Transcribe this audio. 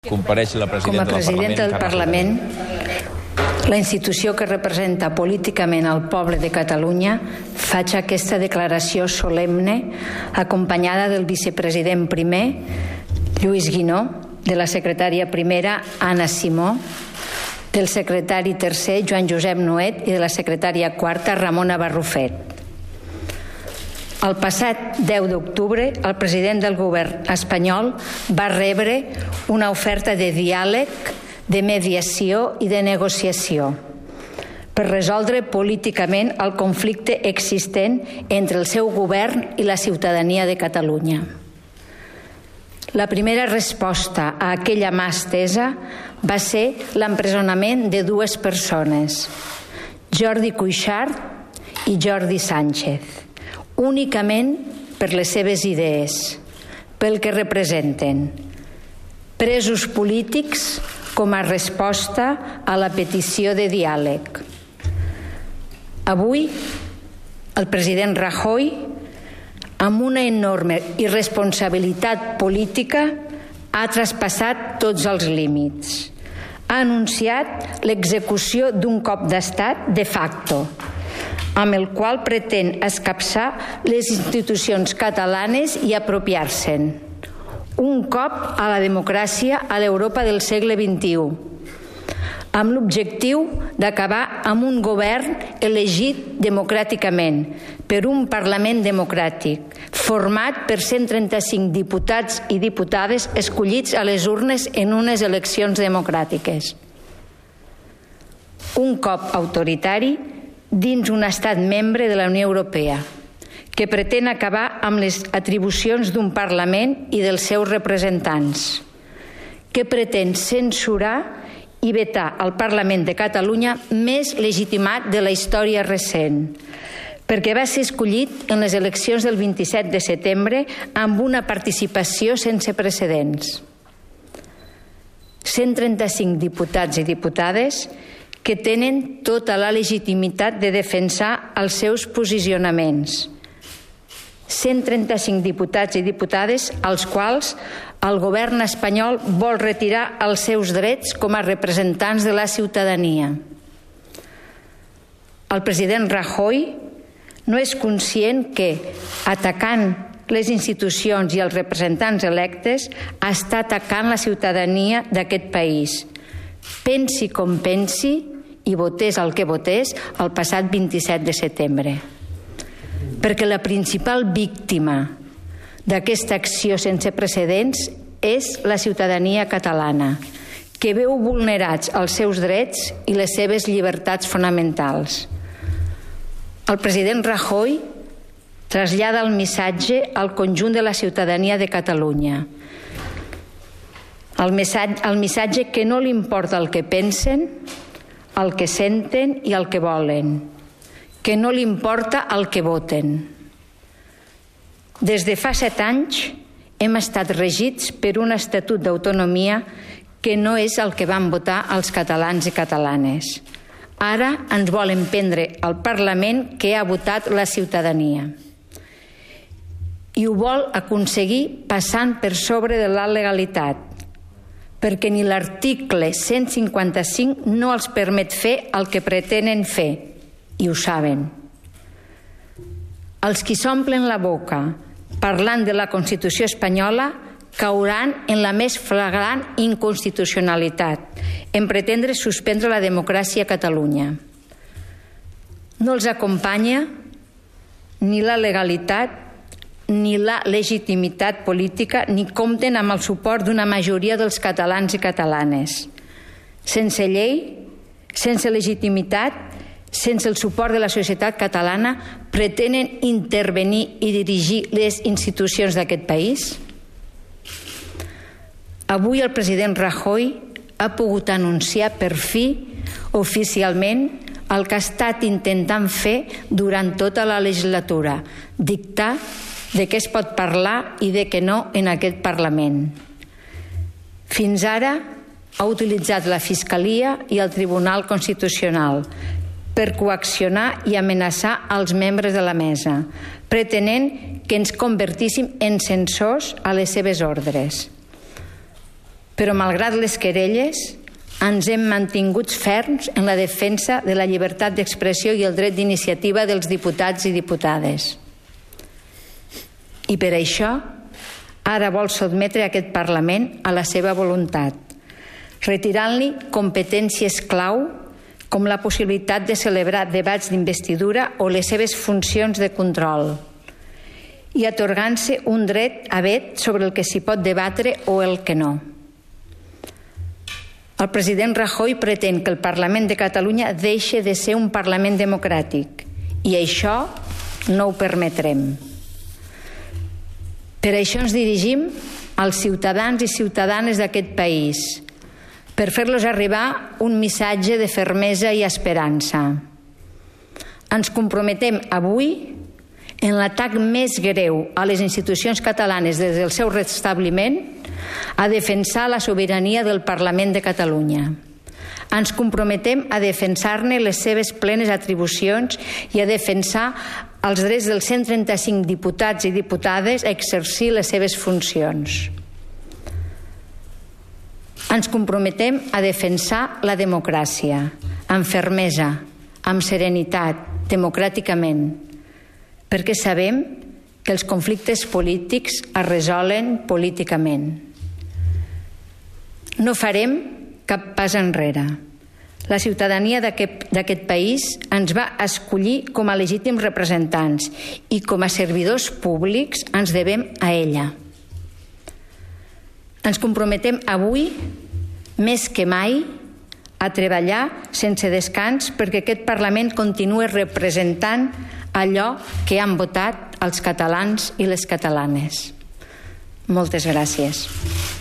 Compareix la Com a presidenta del Parlament, la institució que representa políticament el poble de Catalunya, faig aquesta declaració solemne acompanyada del vicepresident primer, Lluís Guinó, de la secretària primera, Anna Simó, del secretari tercer, Joan Josep Nuet, i de la secretària quarta, Ramona Barrufet. El passat 10 d'octubre, el president del govern espanyol va rebre una oferta de diàleg, de mediació i de negociació per resoldre políticament el conflicte existent entre el seu govern i la ciutadania de Catalunya. La primera resposta a aquella mà estesa va ser l'empresonament de dues persones, Jordi Cuixart i Jordi Sánchez, únicament per les seves idees, pel que representen, presos polítics com a resposta a la petició de diàleg. Avui, el president Rajoy, amb una enorme irresponsabilitat política, ha traspassat tots els límits. Ha anunciat l'execució d'un cop d'estat de facto, amb el qual pretén escapçar les institucions catalanes i apropiar-se'n. Un cop a la democràcia a l'Europa del segle XXI, amb l'objectiu d'acabar amb un govern elegit democràticament per un Parlament democràtic, format per 135 diputats i diputades escollits a les urnes en unes eleccions democràtiques. Un cop autoritari dins un estat membre de la Unió Europea, que pretén acabar amb les atribucions d'un Parlament i dels seus representants, que pretén censurar i vetar el Parlament de Catalunya més legitimat de la història recent, perquè va ser escollit en les eleccions del 27 de setembre amb una participació sense precedents. 135 diputats i diputades que tenen tota la legitimitat de defensar els seus posicionaments. 135 diputats i diputades als quals el govern espanyol vol retirar els seus drets com a representants de la ciutadania. El president Rajoy no és conscient que, atacant les institucions i els representants electes, està atacant la ciutadania d'aquest país. Pensi com pensi i votés el que votés el passat 27 de setembre. Perquè la principal víctima d'aquesta acció sense precedents és la ciutadania catalana, que veu vulnerats els seus drets i les seves llibertats fonamentals. El president Rajoy trasllada el missatge al conjunt de la ciutadania de Catalunya. El missatge que no li importa el que pensen, el que senten i el que volen, que no li importa el que voten. Des de fa 7 anys hem estat regits per un estatut d'autonomia que no és el que van votar els catalans i catalanes. Ara ens volen prendre el Parlament que ha votat la ciutadania. I ho vol aconseguir passant per sobre de la legalitat, perquè ni l'article 155 no els permet fer el que pretenen fer, i ho saben. Els qui s'omplen la boca parlant de la Constitució espanyola cauran en la més flagrant inconstitucionalitat, en pretendre suspendre la democràcia a Catalunya. No els acompanya ni la legalitat ni la legitimitat política, ni compten amb el suport d'una majoria dels catalans i catalanes. Sense llei, sense legitimitat, sense el suport de la societat catalana, pretenen intervenir i dirigir les institucions d'aquest país? Avui el president Rajoy ha pogut anunciar per fi, oficialment, el que ha estat intentant fer durant tota la legislatura, dictar de què es pot parlar i de què no en aquest Parlament. Fins ara ha utilitzat la Fiscalia i el Tribunal Constitucional per coaccionar i amenaçar els membres de la mesa, pretenent que ens convertíssim en censors a les seves ordres. però malgrat les querelles ens hem mantingut ferms en la defensa de la llibertat d'expressió i el dret d'iniciativa dels diputats i diputades. I per això ara vol sotmetre aquest Parlament a la seva voluntat, retirant-li competències clau com la possibilitat de celebrar debats d'investidura o les seves funcions de control i atorgant-se un dret a vet sobre el que s'hi pot debatre o el que no. El president Rajoy pretén que el Parlament de Catalunya deixi de ser un Parlament democràtic i això no ho permetrem. Per això ens dirigim als ciutadans i ciutadanes d'aquest país, per fer-los arribar un missatge de fermesa i esperança. Ens comprometem avui, en l'atac més greu a les institucions catalanes des del seu restabliment, a defensar la sobirania del Parlament de Catalunya. Ens comprometem a defensar-ne les seves plenes atribucions i a defensar els drets dels 135 diputats i diputades a exercir les seves funcions. Ens comprometem a defensar la democràcia, amb fermesa, amb serenitat, democràticament, perquè sabem que els conflictes polítics es resolen políticament. No farem cap pas enrere. La ciutadania d'aquest país ens va escollir com a legítims representants i com a servidors públics ens devem a ella. Ens comprometem avui, més que mai, a treballar sense descans perquè aquest Parlament continuï representant allò que han votat els catalans i les catalanes. Moltes gràcies.